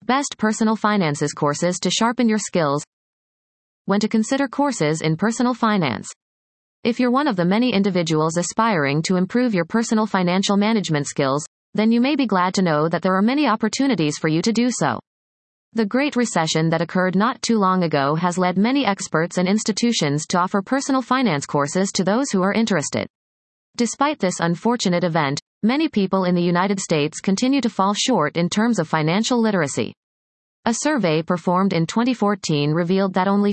Best personal finances courses to sharpen your skills. When to consider courses in personal finance. If you're one of the many individuals aspiring to improve your personal financial management skills, then you may be glad to know that there are many opportunities for you to do so. The Great Recession that occurred not too long ago has led many experts and institutions to offer personal finance courses to those who are interested. Despite this unfortunate event, many people in the United States continue to fall short in terms of financial literacy. A survey performed in 2014 revealed that only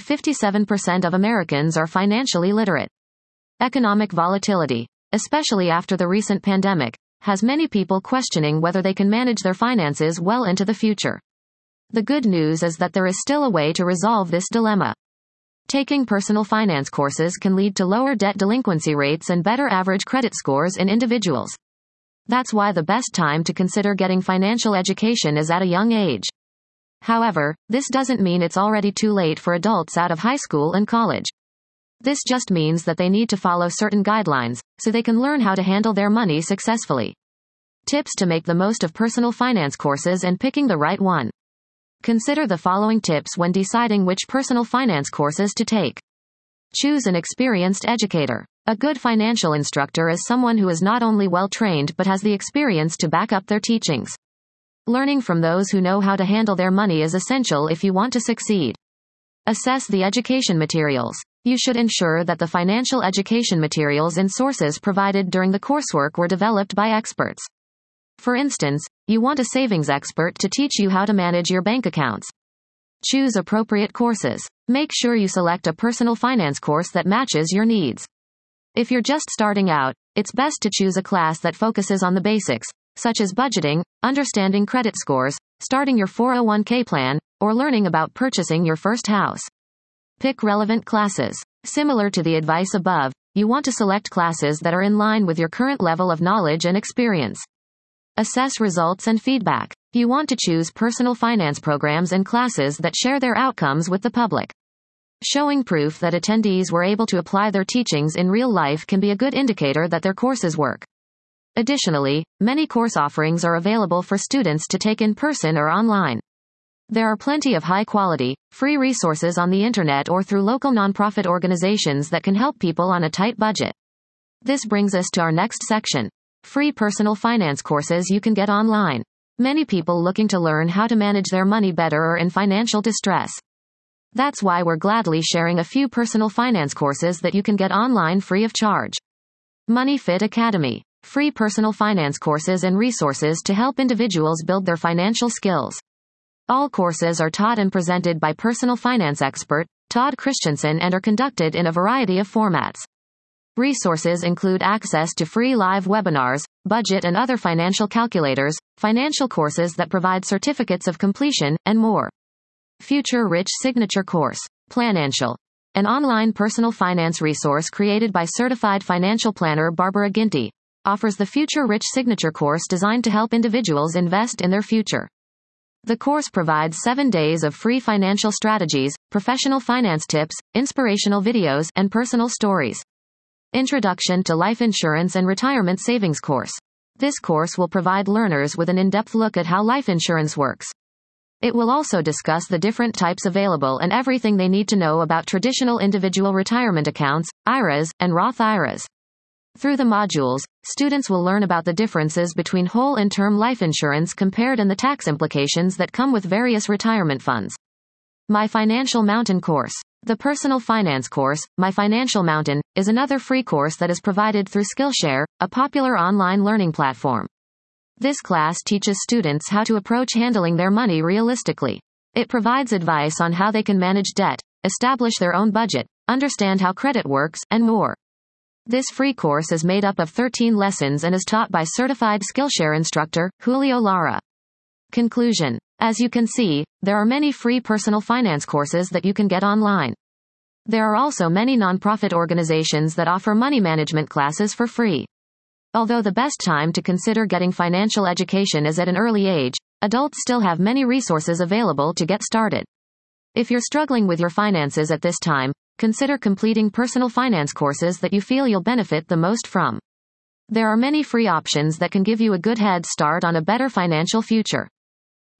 57% of Americans are financially literate. Economic volatility, especially after the recent pandemic, has many people questioning whether they can manage their finances well into the future. The good news is that there is still a way to resolve this dilemma. Taking personal finance courses can lead to lower debt delinquency rates and better average credit scores in individuals. That's why the best time to consider getting financial education is at a young age. However, this doesn't mean it's already too late for adults out of high school and college. This just means that they need to follow certain guidelines, so they can learn how to handle their money successfully. Tips to make the most of personal finance courses and picking the right one. Consider the following tips when deciding which personal finance courses to take. Choose an experienced educator. A good financial instructor is someone who is not only well-trained but has the experience to back up their teachings. Learning from those who know how to handle their money is essential if you want to succeed. Assess the education materials. You should ensure that the financial education materials and sources provided during the coursework were developed by experts. For instance, you want a savings expert to teach you how to manage your bank accounts. Choose appropriate courses. Make sure you select a personal finance course that matches your needs. If you're just starting out, it's best to choose a class that focuses on the basics, such as budgeting, understanding credit scores, starting your 401k plan, or learning about purchasing your first house. Pick relevant classes. Similar to the advice above, you want to select classes that are in line with your current level of knowledge and experience. Assess results and feedback. You want to choose personal finance programs and classes that share their outcomes with the public. Showing proof that attendees were able to apply their teachings in real life can be a good indicator that their courses work. Additionally, many course offerings are available for students to take in person or online. There are plenty of high-quality, free resources on the internet or through local nonprofit organizations that can help people on a tight budget. This brings us to our next section. Free personal finance courses you can get online. Many people looking to learn how to manage their money better are in financial distress. That's why we're gladly sharing a few personal finance courses that you can get online free of charge. MoneyFit Academy. Free personal finance courses and resources to help individuals build their financial skills. All courses are taught and presented by personal finance expert, Todd Christensen, and are conducted in a variety of formats. Resources include access to free live webinars, budget and other financial calculators, financial courses that provide certificates of completion, and more. Future Rich Signature Course. Planancial. An online personal finance resource created by certified financial planner Barbara Ginty, offers the Future Rich Signature Course designed to help individuals invest in their future. The course provides 7 days of free financial strategies, professional finance tips, inspirational videos, and personal stories. Introduction to Life Insurance and Retirement Savings Course. This course will provide learners with an in-depth look at how life insurance works. It will also discuss the different types available and everything they need to know about traditional individual retirement accounts, IRAs, and Roth IRAs. Through the modules, students will learn about the differences between whole and term life insurance compared and the tax implications that come with various retirement funds. My Financial Mountain Course. The personal finance course, My Financial Mountain, is another free course that is provided through Skillshare, a popular online learning platform. This class teaches students how to approach handling their money realistically. It provides advice on how they can manage debt, establish their own budget, understand how credit works, and more. This free course is made up of 13 lessons and is taught by certified Skillshare instructor, Julio Lara. Conclusion. As you can see, there are many free personal finance courses that you can get online. There are also many nonprofit organizations that offer money management classes for free. Although the best time to consider getting financial education is at an early age, adults still have many resources available to get started. If you're struggling with your finances at this time, consider completing personal finance courses that you feel you'll benefit the most from. There are many free options that can give you a good head start on a better financial future.